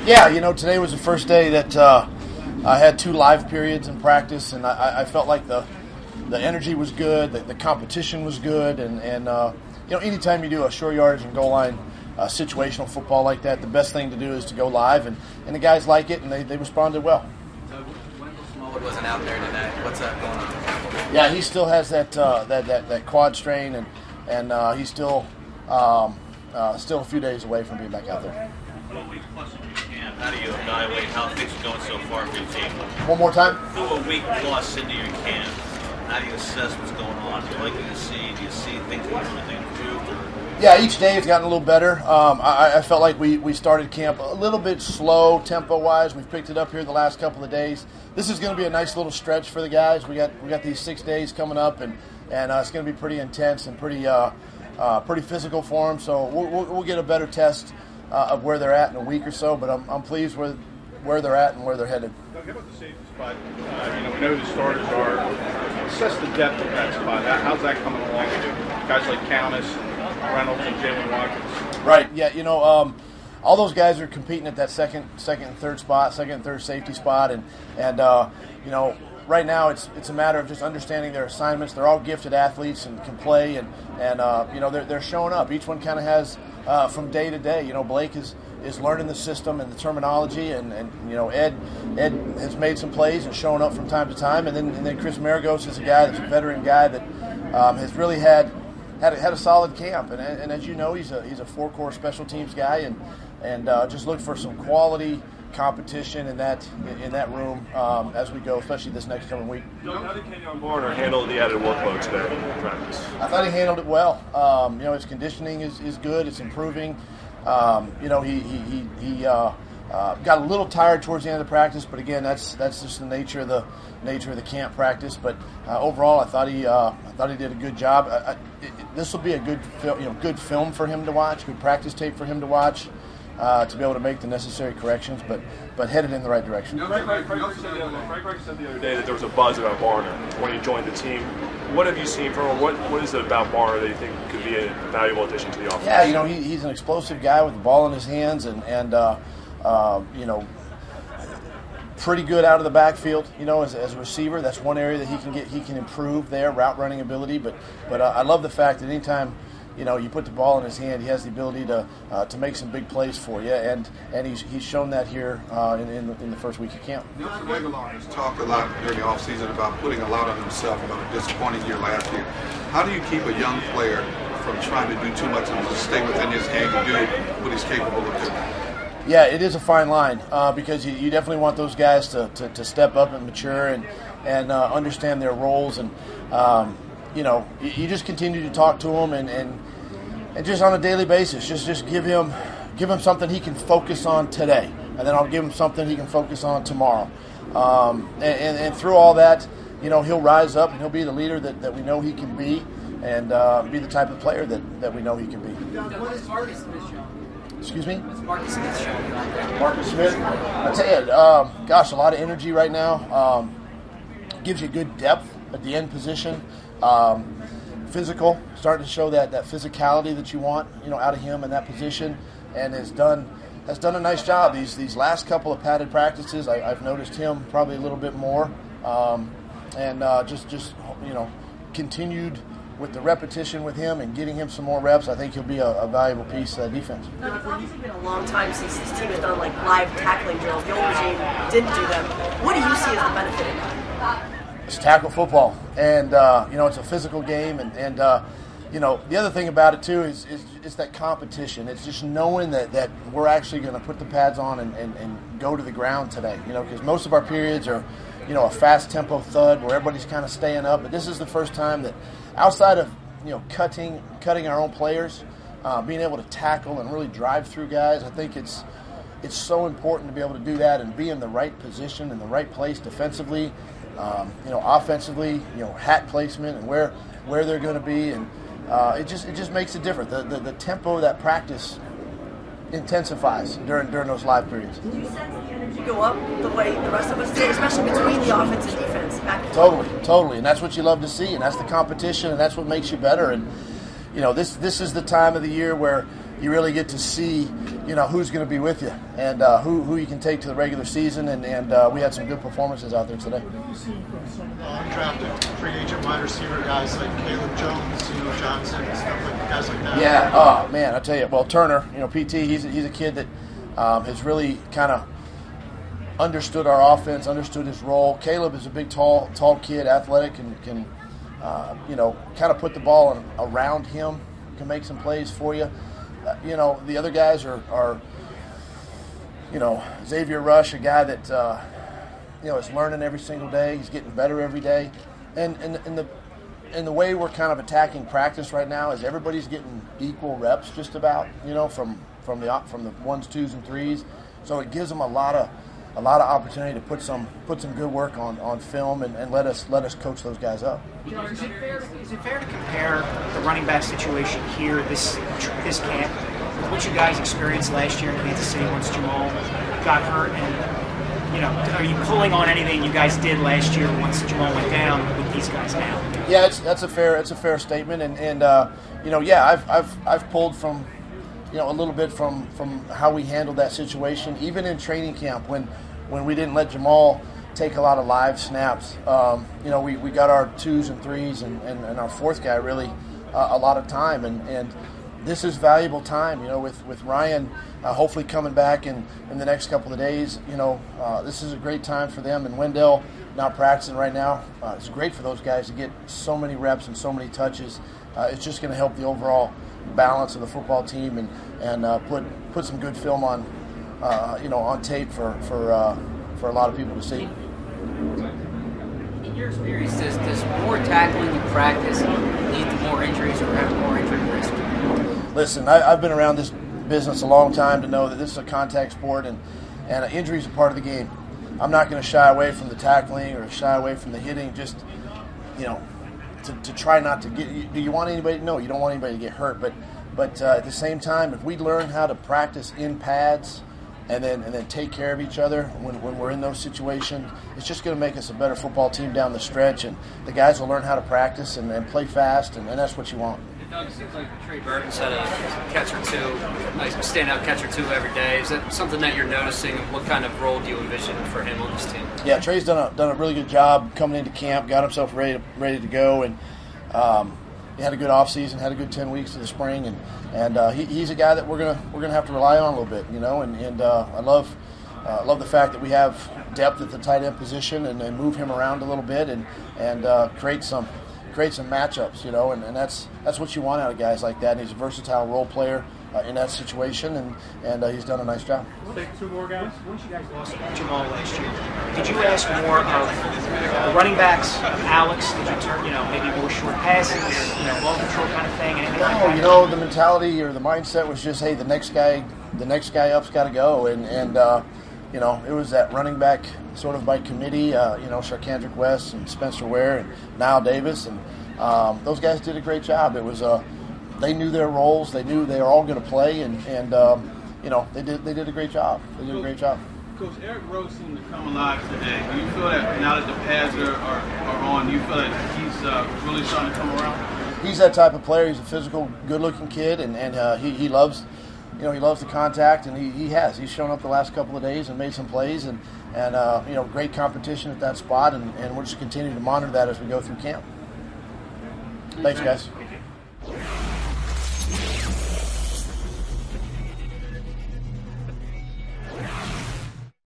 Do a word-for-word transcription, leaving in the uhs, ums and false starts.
Yeah, you know, today was the first day that uh, I had two live periods in practice, and I, I felt like the the energy was good, the, the competition was good, and, and uh, you know, anytime you do a short yardage and goal line uh, situational football like that, the best thing to do is to go live, and, and the guys like it, and they, they responded well. So Wendell Smallwood wasn't out there today. What's up going on? Yeah, he still has that uh, that, that that quad strain, and and uh, he's still um, uh, still a few days away from being back out there. A week plus into your camp, how do you evaluate how things are going so far for your team? One more time. Through a week plus into your camp, how do you assess what's going on? Do you like what you see? Do you see things that improved? Yeah, each day has gotten a little better. Um, I, I felt like we, we started camp a little bit slow tempo-wise. We've picked it up here the last couple of days. This is going to be a nice little stretch for the guys. We got we got these six days coming up, and, and uh, it's going to be pretty intense and pretty uh, uh, pretty physical for them. So we'll, we'll, we'll get a better test uh, of where they're at in a week or so. But I'm I'm pleased with where they're at and where they're headed. Doug, how about the safety spot? Uh, you know, we know who the starters are. Assess the depth of that spot. How's that coming along? Guys like Countess, Reynolds, and Jalen Watkins. Right. Yeah. You know, um, all those guys are competing at that second, second and third spot, second and third safety spot, and and uh, you know, right now it's it's a matter of just understanding their assignments. They're all gifted athletes and can play, and and uh, you know, they're they're showing up. Each one kind of has uh, from day to day. You know, Blake is. is learning the system and the terminology, and, and you know, Ed Ed has made some plays and shown up from time to time, and then and then Chris Maragos is a guy that's a veteran guy that um, has really had had a, had a solid camp, and, and as you know, he's a he's a four core special teams guy, and and uh, just look for some quality competition in that in that room um, as we go, especially this next coming week. How did Kenyon Barner handle the added workload today in practice? I thought he handled it well. Um, you know, his conditioning is, is good; it's improving. Um, you know, he he he, he uh, uh, got a little tired towards the end of the practice, but again, that's that's just the nature of the nature of the camp practice. But uh, overall, I thought he uh, I thought he did a good job. I, I, this will be a good fil- you know good film for him to watch, good practice tape for him to watch, uh, to be able to make the necessary corrections. But but headed in the right direction. Frank, Frank, Frank, Frank, said the other, Frank Reich said the other day that there was a buzz about Barner when he joined the team. What have you seen from him? What What is it about Barner that you think could be a valuable addition to the offense? Yeah, you know, he, he's an explosive guy with the ball in his hands, and, and uh, uh, you know, pretty good out of the backfield, you know, as, as a receiver. That's one area that he can get, he can improve there, route running ability. But but uh, I love the fact that anytime, you know, you put the ball in his hand, he has the ability to uh, to make some big plays for you, and and he's he's shown that here uh, in, in in the first week of camp. Nelson Agholor has talked a lot during the offseason about putting a lot on himself about a disappointing year last year. How do you keep a young player from trying to do too much and just stay within his game and do what he's capable of doing? Yeah, it is a fine line uh, because you, you definitely want those guys to, to, to step up and mature and and uh, understand their roles, and um, you know, you, you just continue to talk to them and, and and just on a daily basis, just just give him give him something he can focus on today, and then I'll give him something he can focus on tomorrow, um, and, and, and through all that, you know, he'll rise up and he'll be the leader that, that we know he can be, and uh, be the type of player that, that we know he can be. What is Marcus Smith showing? Excuse me? What's Marcus Smith showing out there? Marcus Smith, I tell you, um, gosh, a lot of energy right now. Um, gives you good depth at the end position. Um, physical, starting to show that, that physicality that you want, you know, out of him in that position, and has done has done a nice job. These these last couple of padded practices, I, I've noticed him probably a little bit more, um, and uh, just just you know, continued with the repetition with him and getting him some more reps. I think he'll be a, a valuable piece of the defense. Now, it's obviously been a long time since this team has done like live tackling drills. The old regime didn't do them. What do you see as the benefit in that? It's tackle football, and uh, you know, it's a physical game, and, and uh, you know, the other thing about it too is, is it's that competition. It's just knowing that, that we're actually going to put the pads on and, and, and go to the ground today. You know, because most of our periods are, you know, a fast tempo thud where everybody's kind of staying up. But this is the first time that, outside of, you know, cutting cutting our own players, uh, being able to tackle and really drive through guys, I think it's it's so important to be able to do that and be in the right position, in the right place defensively. Um, you know, offensively, you know, hat placement and where where they're going to be, and uh, it just it just makes it different. The, the the tempo of that practice intensifies during during those live periods. Did you sense the energy go up the way the rest of us did, especially between the offense and defense? Back and Totally, totally, and that's what you love to see, and that's the competition, and that's what makes you better. And you know, this this is the time of the year where you really get to see, you know, who's going to be with you and uh, who who you can take to the regular season. And, and uh, we had some good performances out there today. What have you seen from some of the undrafted free agent wide receiver guys like Caleb Jones, you know, Johnson, and stuff like guys like that? Yeah. Oh man, I tell you. Well, Turner, you know, P T, he's a, he's a kid that um, has really kind of understood our offense, understood his role. Caleb is a big, tall, tall kid, athletic, and can, uh, you know, kind of put the ball in, around him, can make some plays for you. Uh, you know, the other guys are, are, you know, Xavier Rush, a guy that, uh, you know, is learning every single day. He's getting better every day. And, and, and, the, and the way we're kind of attacking practice right now is everybody's getting equal reps just about, you know, from, from, the, from the ones, twos, and threes. So it gives them a lot of a lot of opportunity to put some put some good work on, on film and, and let us let us coach those guys up. John, is it fair is it fair to compare the running back situation here this this camp with what you guys experienced last year in Kansas City once Jamal got hurt? And you know, are you pulling on anything you guys did last year once Jamal went down with these guys now? Yeah, it's, that's a fair it's a fair statement, and and uh, you know, yeah, I've I've I've pulled from, you know, a little bit from from how we handled that situation, even in training camp when. when we didn't let Jamal take a lot of live snaps. Um, you know, we, we got our twos and threes and, and, and our fourth guy really uh, a lot of time. And, and this is valuable time, you know, with, with Ryan uh, hopefully coming back in, in the next couple of days. You know, uh, this is a great time for them. And Wendell not practicing right now. Uh, it's great for those guys to get so many reps and so many touches. Uh, it's just going to help the overall balance of the football team and, and uh, put, put some good film on, Uh, you know, on tape for for uh, for a lot of people to see. In your experience, does, does more tackling you practice lead to more injuries or have more injury risk? Listen, I, I've been around this business a long time to know that this is a contact sport, and and uh, injuries are part of the game. I'm not going to shy away from the tackling or shy away from the hitting. Just, you know, to, to try not to get. Do you want anybody? No, you don't want anybody to get hurt. But but uh, at the same time, if we learn how to practice in pads. And then and then take care of each other when, when we're in those situations, it's just going to make us a better football team down the stretch. And the guys will learn how to practice and, and play fast, and, and that's what you want. Doug, it seems like Trey Burton set a catch or two, nice standout catch or two every day. Is that something that you're noticing? What kind of role do you envision for him on this team? Yeah, Trey's done a done a really good job coming into camp, got himself ready to, ready to go, and um, he had a good off season, had a good ten weeks of the spring, and and uh, he, he's a guy that we're gonna we're gonna have to rely on a little bit, you know. And and uh, I love uh, love the fact that we have depth at the tight end position, and, and move him around a little bit, and and uh, create some create some matchups, you know. And, and that's that's what you want out of guys like that. And he's a versatile role player uh, in that situation, and and uh, he's done a nice job. Take two more guys. Once you guys lost Jamal last year, did you ask more of the running backs, of Alex? Did you turn, you know, maybe more short passes, you know, ball control kind of thing? Anything like No, that? you know, the mentality or the mindset was just, hey, the next guy, the next guy up's got to go, and and uh, you know, it was that running back sort of by committee. Uh, you know, Sharkandrick West and Spencer Ware and Niall Davis, and um, those guys did a great job. It was uh, they knew their roles, they knew they were all going to play, and and um, you know, they did they did a great job. They did a great job. Coach, Eric Rose seemed to come alive today. Do you feel that now that the pads are, are, are on, do you feel that he's uh, really starting to come around? He's that type of player. He's a physical, good-looking kid, and, and uh, he, he loves, you know, he loves the contact, and he, he has. He's shown up the last couple of days and made some plays, and, and uh, you know, great competition at that spot, and, and we'll just continue to monitor that as we go through camp. Thanks, guys.